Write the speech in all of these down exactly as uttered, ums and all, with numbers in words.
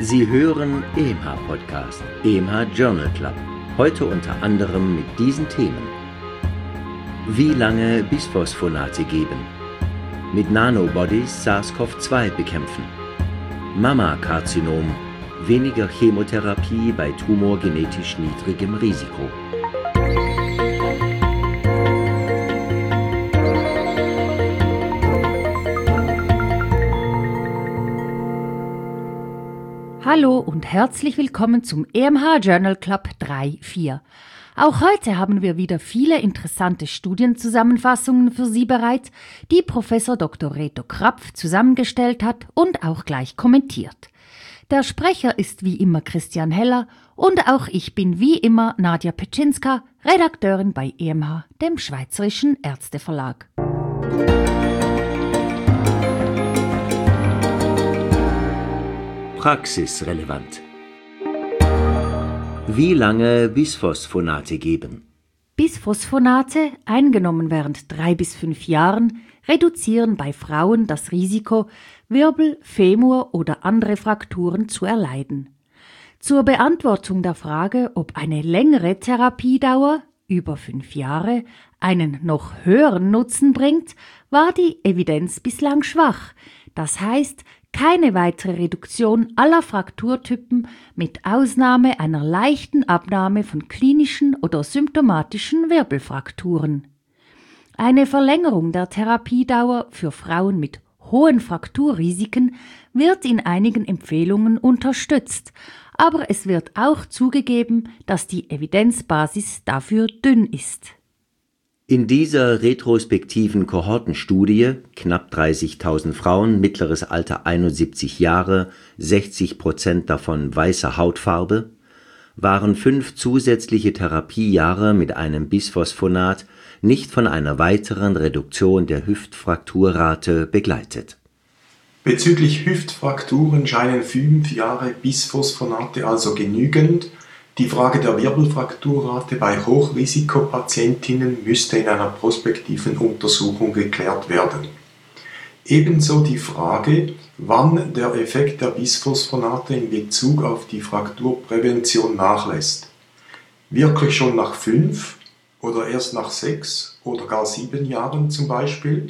Sie hören E M H-Podcast, E M H Journal Club. Heute unter anderem mit diesen Themen: Wie lange Bisphosphonate geben, mit Nanobodies SARS-C o V zwei bekämpfen, Mammakarzinom, weniger Chemotherapie bei Tumor genetisch niedrigem Risiko. Hallo und herzlich willkommen zum E M H Journal Club drei vier. Auch heute haben wir wieder viele interessante Studienzusammenfassungen für Sie bereit, die Professor Doktor Reto Krapf zusammengestellt hat und auch gleich kommentiert. Der Sprecher ist wie immer Christian Heller und auch ich bin wie immer Nadja Petschinska, Redakteurin bei E M H, dem Schweizerischen Ärzteverlag. Praxisrelevant. Wie lange Bisphosphonate geben? Bisphosphonate, eingenommen während drei bis fünf Jahren, reduzieren bei Frauen das Risiko, Wirbel-, Femur- oder andere Frakturen zu erleiden. Zur Beantwortung der Frage, ob eine längere Therapiedauer, über fünf Jahre, einen noch höheren Nutzen bringt, war die Evidenz bislang schwach. Das heißt, keine weitere Reduktion aller Frakturtypen mit Ausnahme einer leichten Abnahme von klinischen oder symptomatischen Wirbelfrakturen. Eine Verlängerung der Therapiedauer für Frauen mit hohen Frakturrisiken wird in einigen Empfehlungen unterstützt, aber es wird auch zugegeben, dass die Evidenzbasis dafür dünn ist. In dieser retrospektiven Kohortenstudie, knapp dreißigtausend Frauen, mittleres Alter einundsiebzig Jahre, sechzig Prozent davon weiße Hautfarbe, waren fünf zusätzliche Therapiejahre mit einem Bisphosphonat nicht von einer weiteren Reduktion der Hüftfrakturrate begleitet. Bezüglich Hüftfrakturen scheinen fünf Jahre Bisphosphonate also genügend. Die Frage der Wirbelfrakturrate bei Hochrisikopatientinnen müsste in einer prospektiven Untersuchung geklärt werden. Ebenso die Frage, wann der Effekt der Bisphosphonate in Bezug auf die Frakturprävention nachlässt. Wirklich schon nach fünf oder erst nach sechs oder gar sieben Jahren zum Beispiel?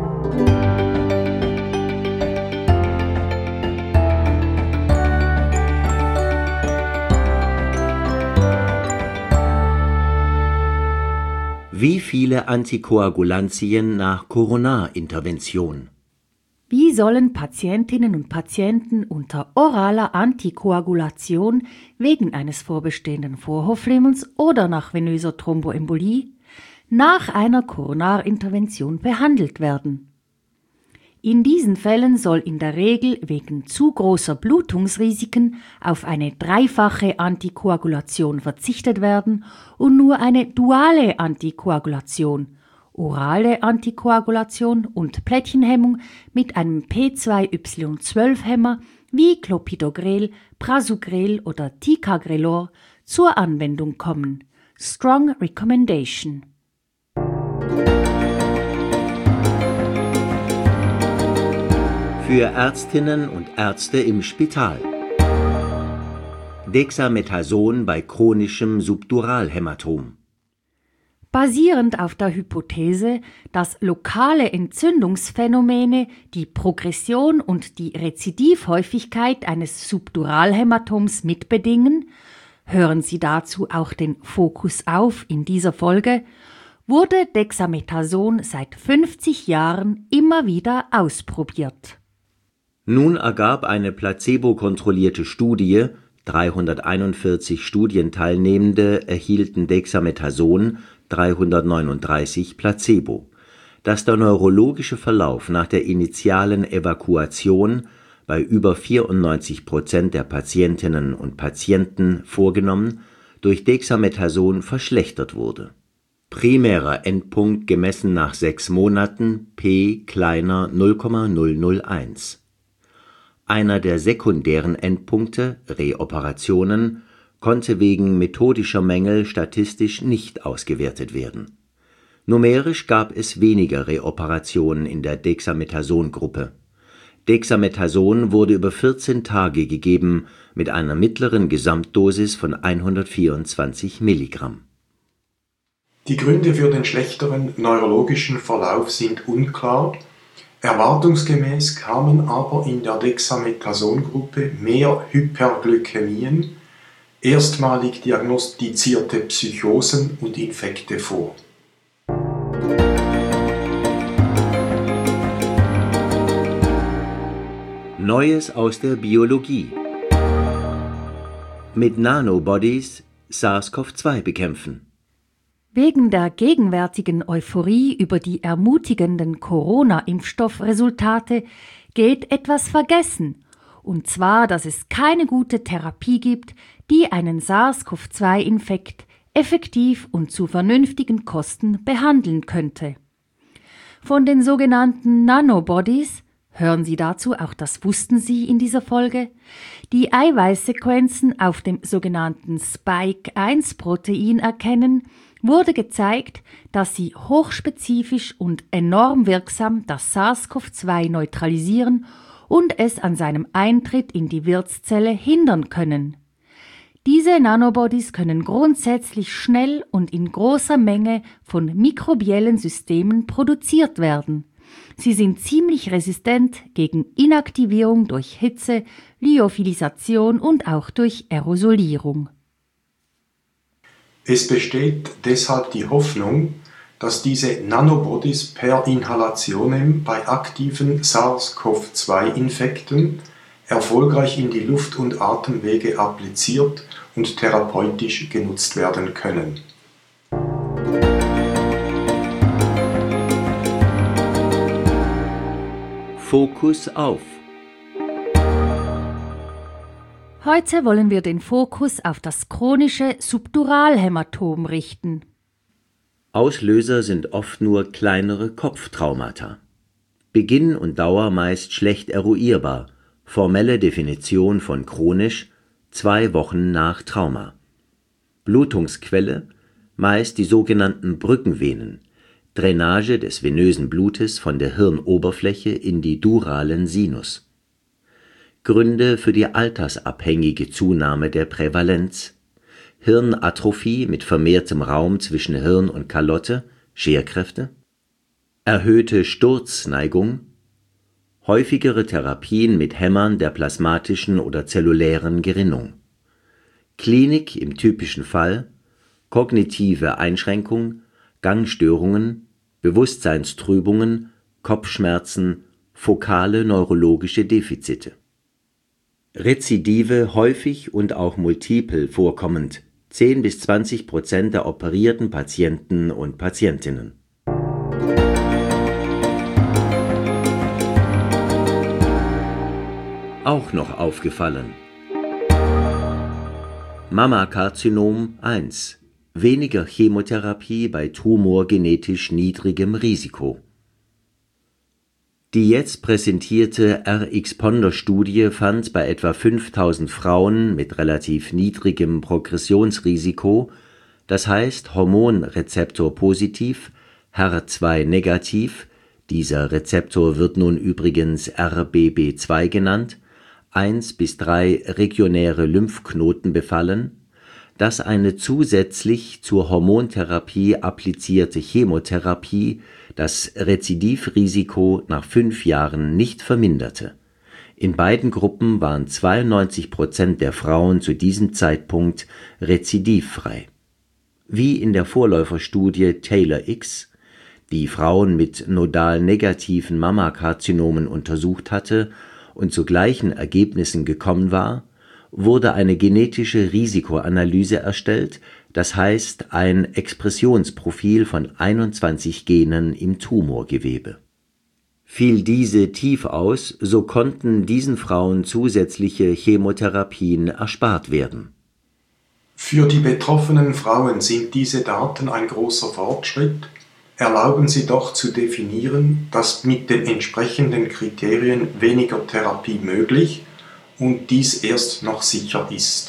Wie viele Antikoagulantien nach Coronarintervention? Wie sollen Patientinnen und Patienten unter oraler Antikoagulation wegen eines vorbestehenden Vorhofflimmers oder nach venöser Thromboembolie nach einer Coronarintervention behandelt werden? In diesen Fällen soll in der Regel wegen zu großer Blutungsrisiken auf eine dreifache Antikoagulation verzichtet werden und nur eine duale Antikoagulation, orale Antikoagulation und Plättchenhemmung mit einem P zwei Y zwölf Hämmer wie Clopidogrel, Prasugrel oder Ticagrelor zur Anwendung kommen. Strong Recommendation. Für Ärztinnen und Ärzte im Spital. Dexamethason bei chronischem Subduralhämatom. Basierend auf der Hypothese, dass lokale Entzündungsphänomene die Progression und die Rezidivhäufigkeit eines Subduralhämatoms mitbedingen, hören Sie dazu auch den Fokus auf in dieser Folge, wurde Dexamethason seit fünfzig Jahren immer wieder ausprobiert. Nun ergab eine placebo-kontrollierte Studie, dreihunderteinundvierzig Studienteilnehmende erhielten Dexamethason, dreihundertneununddreißig Placebo, dass der neurologische Verlauf nach der initialen Evakuation bei über vierundneunzig Prozent der Patientinnen und Patienten vorgenommen durch Dexamethason verschlechtert wurde. Primärer Endpunkt gemessen nach sechs Monaten, P kleiner null Komma null null eins. Einer der sekundären Endpunkte, Reoperationen, konnte wegen methodischer Mängel statistisch nicht ausgewertet werden. Numerisch gab es weniger Reoperationen in der Dexamethason-Gruppe. Dexamethason wurde über vierzehn Tage gegeben mit einer mittleren Gesamtdosis von hundertvierundzwanzig Milligramm. Die Gründe für den schlechteren neurologischen Verlauf sind unklar. Erwartungsgemäß kamen aber in der Dexamethason-Gruppe mehr Hyperglykämien, erstmalig diagnostizierte Psychosen und Infekte vor. Neues aus der Biologie. Mit Nanobodies SARS-C o V zwei bekämpfen. Wegen der gegenwärtigen Euphorie über die ermutigenden Corona-Impfstoffresultate geht etwas vergessen, und zwar, dass es keine gute Therapie gibt, die einen SARS-C o V zwei Infekt effektiv und zu vernünftigen Kosten behandeln könnte. Von den sogenannten Nanobodies, hören Sie dazu auch das Wussten Sie in dieser Folge, die Eiweißsequenzen auf dem sogenannten Spike eins Protein erkennen, wurde gezeigt, dass sie hochspezifisch und enorm wirksam das SARS-C o V zwei neutralisieren und es an seinem Eintritt in die Wirtszelle hindern können. Diese Nanobodies können grundsätzlich schnell und in großer Menge von mikrobiellen Systemen produziert werden. Sie sind ziemlich resistent gegen Inaktivierung durch Hitze, Lyophilisation und auch durch Aerosolierung. Es besteht deshalb die Hoffnung, dass diese Nanobodies per Inhalationem bei aktiven SARS-C o V zwei Infekten erfolgreich in die Luft- und Atemwege appliziert und therapeutisch genutzt werden können. Fokus auf. Heute wollen wir den Fokus auf das chronische Subduralhämatom richten. Auslöser sind oft nur kleinere Kopftraumata. Beginn und Dauer meist schlecht eruierbar. Formelle Definition von chronisch: zwei Wochen nach Trauma. Blutungsquelle: meist die sogenannten Brückenvenen, Drainage des venösen Blutes von der Hirnoberfläche in die duralen Sinus. Gründe für die altersabhängige Zunahme der Prävalenz: Hirnatrophie mit vermehrtem Raum zwischen Hirn und Kalotte, Scherkräfte, erhöhte Sturzneigung, häufigere Therapien mit Hemmern der plasmatischen oder zellulären Gerinnung. Klinik im typischen Fall: kognitive Einschränkung, Gangstörungen, Bewusstseinstrübungen, Kopfschmerzen, fokale neurologische Defizite. Rezidive häufig und auch multiple vorkommend, zehn bis zwanzig Prozent der operierten Patienten und Patientinnen. Auch noch aufgefallen: Mammakarzinom eins, weniger Chemotherapie bei tumorgenetisch niedrigem Risiko. Die jetzt präsentierte R X-Ponder-Studie fand bei etwa fünftausend Frauen mit relativ niedrigem Progressionsrisiko, das heißt Hormonrezeptor-positiv, H E R zwei negativ, dieser Rezeptor wird nun übrigens R B B zwei genannt, eins bis drei regionäre Lymphknoten befallen, dass eine zusätzlich zur Hormontherapie applizierte Chemotherapie das Rezidivrisiko nach fünf Jahren nicht verminderte. In beiden Gruppen waren zweiundneunzig Prozent der Frauen zu diesem Zeitpunkt rezidivfrei. Wie in der Vorläuferstudie Taylor X, die Frauen mit nodal negativen Mammakarzinomen untersucht hatte und zu gleichen Ergebnissen gekommen war, wurde eine genetische Risikoanalyse erstellt, das heißt ein Expressionsprofil von einundzwanzig Genen im Tumorgewebe. Fiel diese tief aus, so konnten diesen Frauen zusätzliche Chemotherapien erspart werden. Für die betroffenen Frauen sind diese Daten ein großer Fortschritt, erlauben sie doch zu definieren, dass mit den entsprechenden Kriterien weniger Therapie möglich und dies erst noch sicher ist.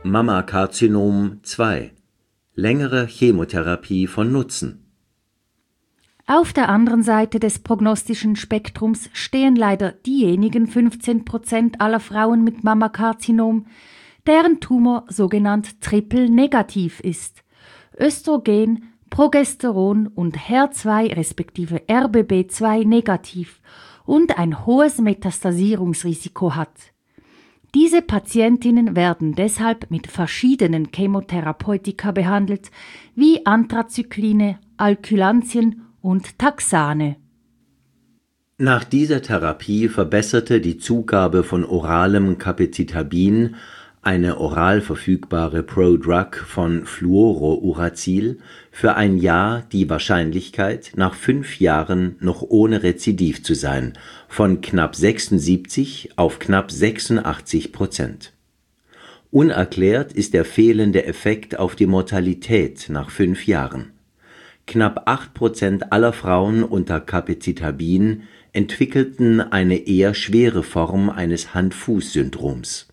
Mammakarzinom zwei. Längere Chemotherapie von Nutzen. Auf der anderen Seite des prognostischen Spektrums stehen leider diejenigen fünfzehn Prozent aller Frauen mit Mammakarzinom, deren Tumor sogenannt triple-negativ ist. Östrogen, Progesteron und H E R zwei respektive R B B zwei negativ und ein hohes Metastasierungsrisiko hat. Diese Patientinnen werden deshalb mit verschiedenen Chemotherapeutika behandelt, wie Anthrazykline, Alkylantien und Taxane. Nach dieser Therapie verbesserte die Zugabe von oralem Capecitabin, eine oral verfügbare Prodrug von Fluorouracil, für ein Jahr die Wahrscheinlichkeit, nach fünf Jahren noch ohne Rezidiv zu sein, von knapp sechsundsiebzig auf knapp sechsundachtzig Prozent. Unerklärt ist der fehlende Effekt auf die Mortalität nach fünf Jahren. Knapp acht Prozent aller Frauen unter Capecitabin entwickelten eine eher schwere Form eines Hand-Fuß-Syndroms.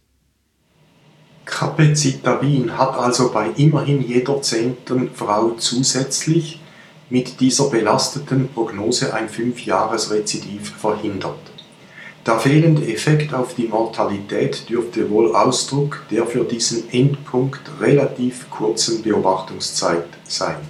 Capecitabin hat also bei immerhin jeder zehnten Frau zusätzlich mit dieser belasteten Prognose ein fünf-Jahres-Rezidiv verhindert. Der fehlende Effekt auf die Mortalität dürfte wohl Ausdruck der für diesen Endpunkt relativ kurzen Beobachtungszeit sein.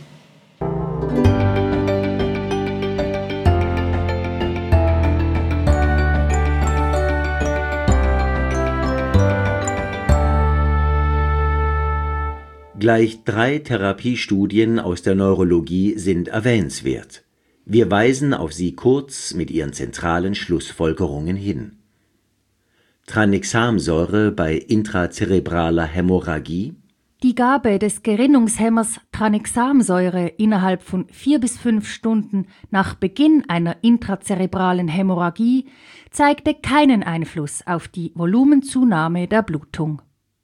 Gleich drei Therapiestudien aus der Neurologie sind erwähnenswert. Wir weisen auf sie kurz mit ihren zentralen Schlussfolgerungen hin. Tranexamsäure bei intrazerebraler Hämorrhagie. Die Gabe des Gerinnungshemmers Tranexamsäure innerhalb von vier bis fünf Stunden nach Beginn einer intrazerebralen Hämorrhagie zeigte keinen Einfluss auf die Volumenzunahme der Blutung.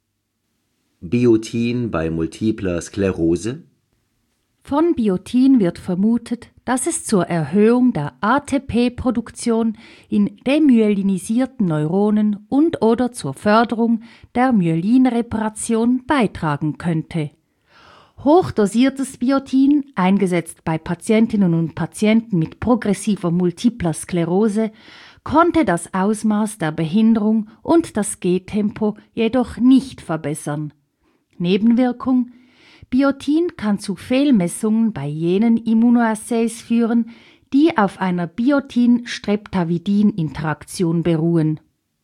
Biotin bei multipler Sklerose. Von Biotin wird vermutet, dass es zur Erhöhung der A T P-Produktion in demyelinisierten Neuronen und/oder zur Förderung der Myelinreparation beitragen könnte. Hochdosiertes Biotin, eingesetzt bei Patientinnen und Patienten mit progressiver multipler Sklerose, konnte das Ausmaß der Behinderung und das Gehtempo jedoch nicht verbessern. Nebenwirkung: Biotin kann zu Fehlmessungen bei jenen Immunoassays führen, die auf einer Biotin-Streptavidin-Interaktion beruhen.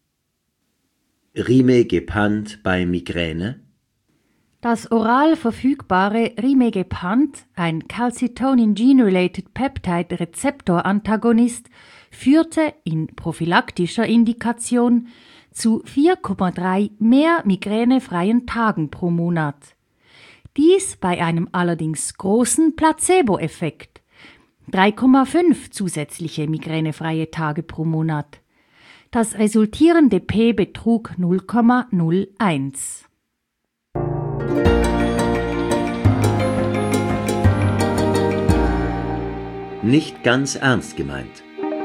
Rimegepant bei Migräne. Das oral verfügbare Rimegepant, ein Calcitonin-Gene-Related Peptide-Rezeptor-Antagonist, führte in prophylaktischer Indikation zu vier Komma drei mehr migränefreien Tagen pro Monat. Dies bei einem allerdings großen Placebo-Effekt. drei Komma fünf zusätzliche migränefreie Tage pro Monat. Das resultierende P betrug null Komma null eins. Nicht ganz ernst gemeint.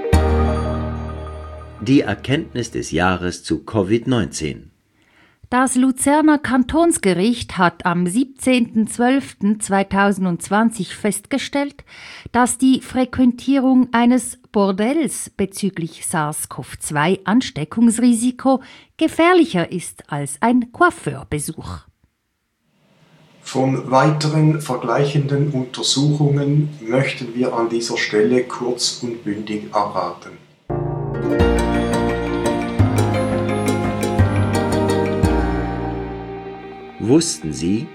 Die Erkenntnis des Jahres zu Covid neunzehn. Das Luzerner Kantonsgericht hat am siebzehnten zwölften zweitausendzwanzig festgestellt, dass die Frequentierung eines Bordells bezüglich SARS-C o V zwei Ansteckungsrisiko gefährlicher ist als ein Coiffeurbesuch. Von weiteren vergleichenden Untersuchungen möchten wir an dieser Stelle kurz und bündig abraten. Wussten Sie?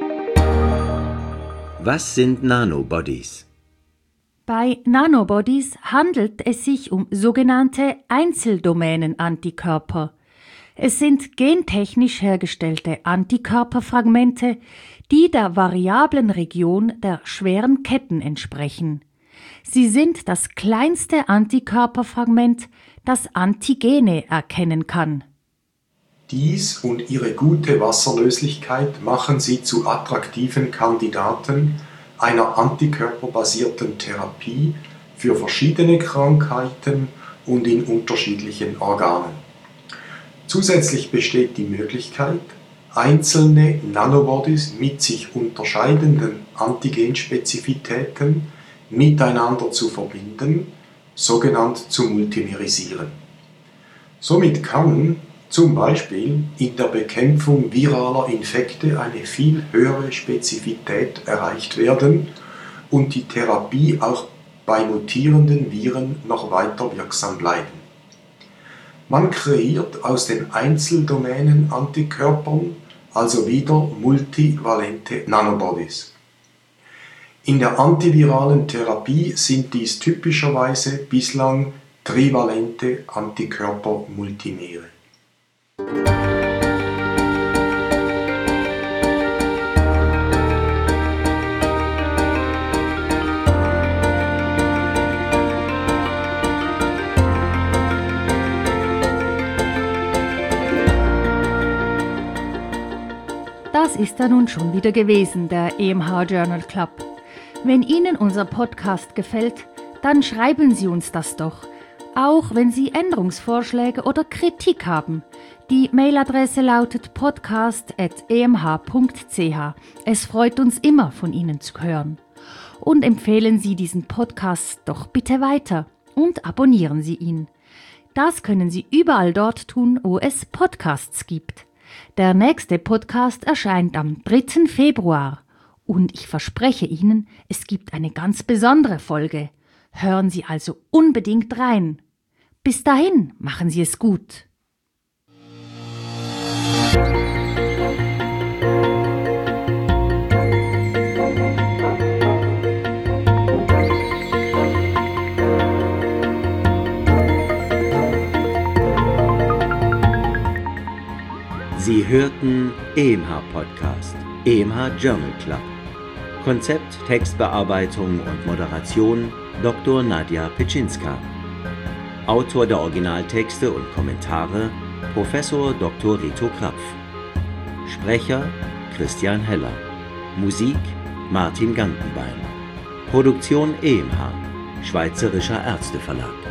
Was sind Nanobodies? Bei Nanobodies handelt es sich um sogenannte Einzeldomänen-Antikörper. Es sind gentechnisch hergestellte Antikörperfragmente, die der variablen Region der schweren Ketten entsprechen. Sie sind das kleinste Antikörperfragment, das Antigene erkennen kann. Dies und ihre gute Wasserlöslichkeit machen sie zu attraktiven Kandidaten einer antikörperbasierten Therapie für verschiedene Krankheiten und in unterschiedlichen Organen. Zusätzlich besteht die Möglichkeit, einzelne Nanobodies mit sich unterscheidenden Antigenspezifitäten miteinander zu verbinden, sogenannt zu multimerisieren. Somit kann zum Beispiel in der Bekämpfung viraler Infekte eine viel höhere Spezifität erreicht werden und die Therapie auch bei mutierenden Viren noch weiter wirksam bleiben. Man kreiert aus den Einzeldomänen Antikörpern also wieder multivalente Nanobodies. In der antiviralen Therapie sind dies typischerweise bislang trivalente Antikörpermultimere. Das ist er nun schon wieder gewesen, der E M H Journal Club. Wenn Ihnen unser Podcast gefällt, dann schreiben Sie uns das doch, auch wenn Sie Änderungsvorschläge oder Kritik haben. Die Mailadresse lautet podcast at e m h punkt c h. Es freut uns immer, von Ihnen zu hören. Und empfehlen Sie diesen Podcast doch bitte weiter und abonnieren Sie ihn. Das können Sie überall dort tun, wo es Podcasts gibt. Der nächste Podcast erscheint am dritten Februar und ich verspreche Ihnen, es gibt eine ganz besondere Folge. Hören Sie also unbedingt rein. Bis dahin, machen Sie es gut. Sie hörten E M H Podcast, E M H Journal Club. Konzept, Textbearbeitung und Moderation Doktor Nadja Pitschinska. Autor der Originaltexte und Kommentare Professor Doktor Rito Krapf. Sprecher Christian Heller. Musik Martin Gantenbein. Produktion E M H, Schweizerischer Ärzteverlag.